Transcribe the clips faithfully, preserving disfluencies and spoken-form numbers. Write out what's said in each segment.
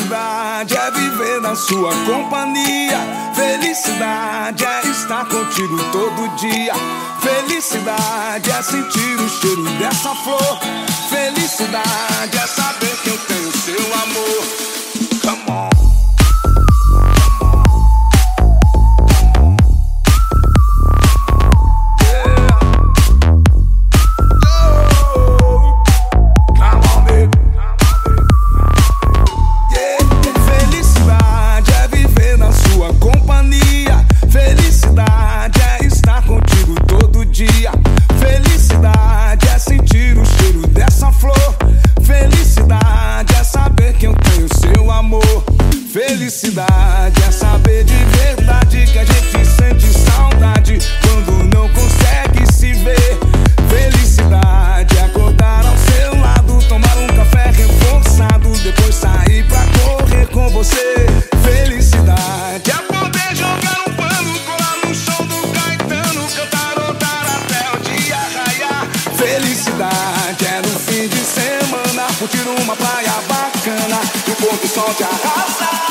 Felicidade é viver na sua companhia. Felicidade é estar contigo todo dia. Felicidade é sentir o cheiro dessa flor. Felicidade é saber que eu tenho seu amor. Come on. Felicidade é sentir o cheiro dessa flor. Felicidade é saber que eu tenho seu amor. Felicidade é saber de verdade que a gente sente saudade quando não consegue se ver. Felicidade é acordar ao seu lado, tomar um café reforçado, depois sair pra correr com você. Felicidade é poder jogar um pano, colar no show do Caetano, cantarotar até o dia raiar. Felicidade é no fim de semana curtir uma praia bacana e o pôr do sol te arrasar.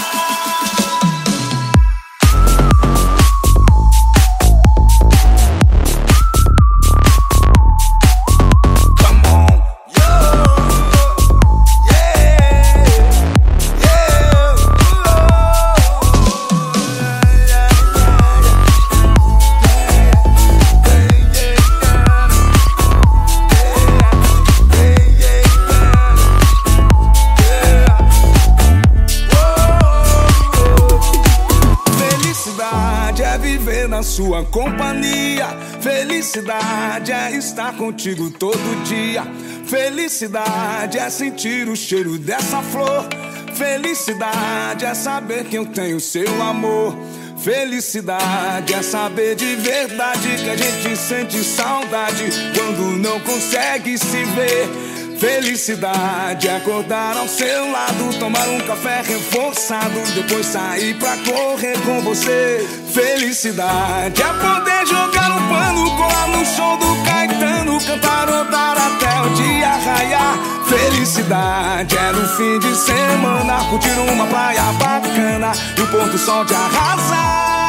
Na sua companhia. Felicidade é estar contigo todo dia. Felicidade é sentir o cheiro dessa flor. Felicidade é saber que eu tenho seu amor. Felicidade é saber de verdade que a gente sente saudade quando não consegue se ver. Felicidade é acordar ao seu lado, tomar um café reforçado, depois sair pra correr com você. Felicidade é poder jogar um pano, colar no show do Caetano, cantarotar até o dia raiar. Felicidade é no fim de semana curtir uma praia bacana e o pôr do sol te arrasar.